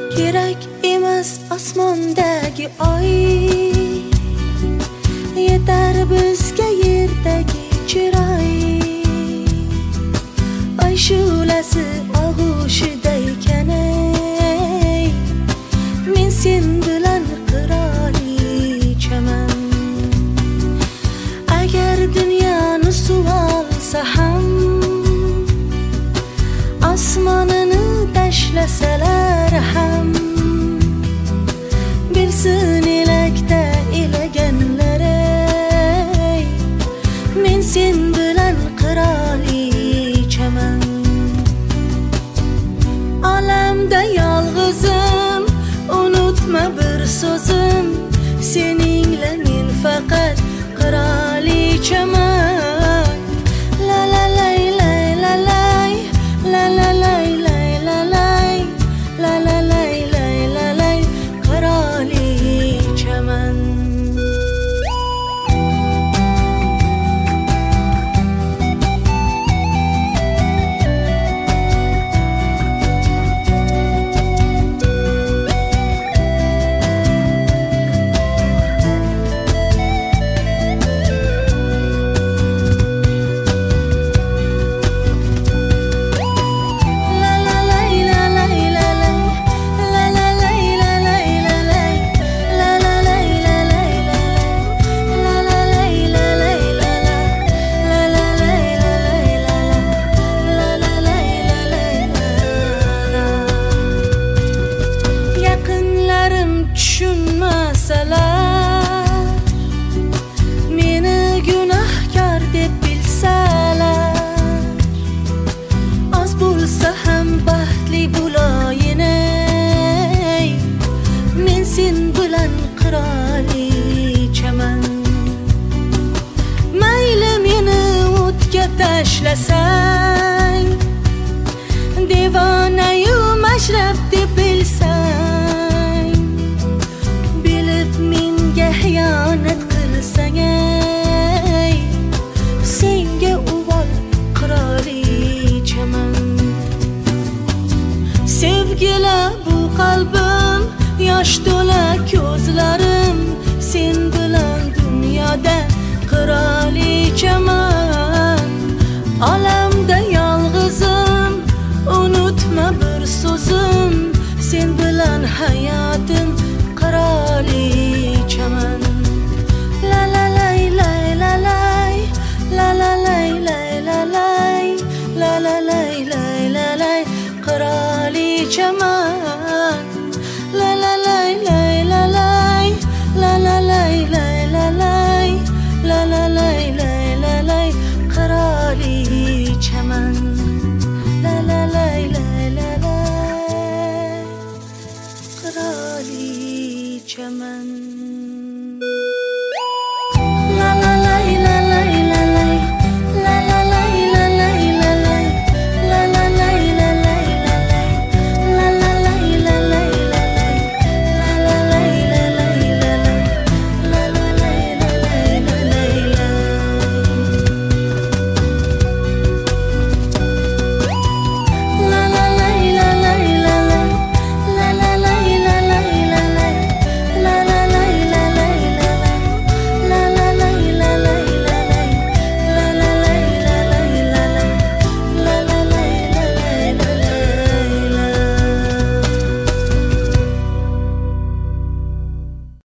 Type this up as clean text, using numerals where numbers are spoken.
Kerak emas osmondagi oy, yetar bizga yerdagi chiroy. Oy shu'lasi og'ushida ekan, men sen bilan qirolichaman. Agar dunyoni suv olsa ham, osmonini tashlasalar ham, bilsin elakda elaganlar, men sen bilan qirolichaman. Olamda yolg'izim, unutma bir so'zim, seningla men faqat qirolichaman. La la lay lay la lay, la la lay lay la lay, la la lay lay la lay, qirolichaman. Tushunmasalar, meni gunohkor deb bilsalar, oz bo'lsa ham baxtli bo'layin, men sen bilan qirolichaman. Mayli meni o'tga tashlasang, devonayu mashrab deb bilsang, xiyonat qilsang, senga uvol qirolichaman. Sevgila bu qalbim, yosh to'la ko'zlarim, sen bilan dunyoda qirolichaman. Olamda yolg'izim, unutma bir so'zim, sen bilan hayotim qirolichaman. La la lay lay la lay, la la lay lay la lay, la la lay lay la lay, qirolichaman. La la lay lay la lay, la la lay lay la lay, la la lay lay la lay, qirolichaman. La la lay lay la lay, qirolichaman.